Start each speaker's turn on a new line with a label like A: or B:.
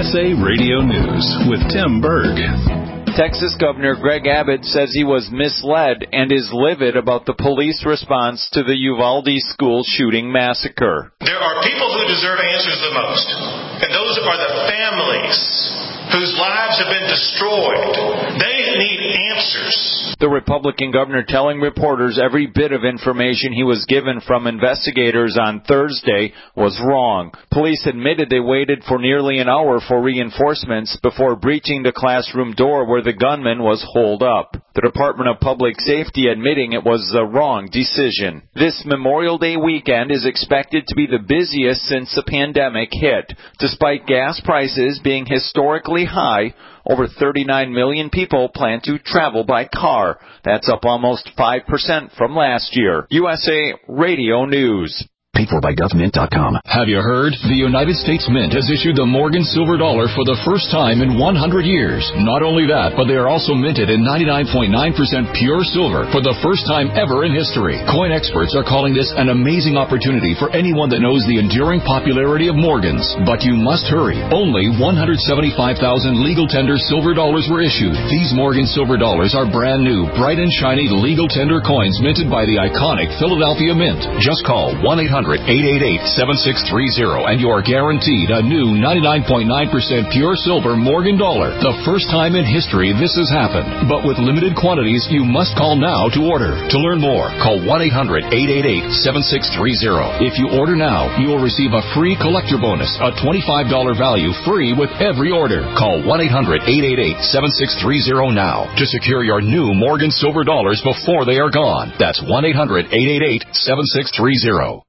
A: USA Radio News with Tim Berg.
B: Texas Governor Greg Abbott says he was misled and is livid about the police response to the Uvalde school shooting massacre.
C: There are people who deserve answers the most, and those are the families whose lives have been destroyed. They need answers.
B: The Republican governor telling reporters every bit of information he was given from investigators on Thursday was wrong. Police admitted they waited for nearly an hour for reinforcements before breaching the classroom door where the gunman was holed up. The Department of Public Safety admitting it was the wrong decision. This Memorial Day weekend is expected to be the busiest since the pandemic hit. Despite gas prices being historically high, over 39 million people plan to travel by car. That's up almost 5% from last year. USA Radio News.
D: Paid for by GovMint.com.
E: Have you heard? The United States Mint has issued the Morgan Silver Dollar for the first time in 100 years. Not only that, but they are also minted in 99.9% pure silver for the first time ever in history. Coin experts are calling this an amazing opportunity for anyone that knows the enduring popularity of Morgans. But you must hurry. Only 175,000 legal tender silver dollars were issued. These Morgan Silver Dollars are brand new, bright and shiny legal tender coins minted by the iconic Philadelphia Mint. Just call 1-800-888-7630 and you're guaranteed a new 99.9% pure silver Morgan dollar. The first time in history this has happened. But with limited quantities, you must call now to order. To learn more, call 1-800-888-7630. If you order now, you will receive a free collector bonus, a $25 value free with every order. Call 1-800-888-7630 now to secure your new Morgan Silver Dollars before they are gone. That's 1-800-888-7630.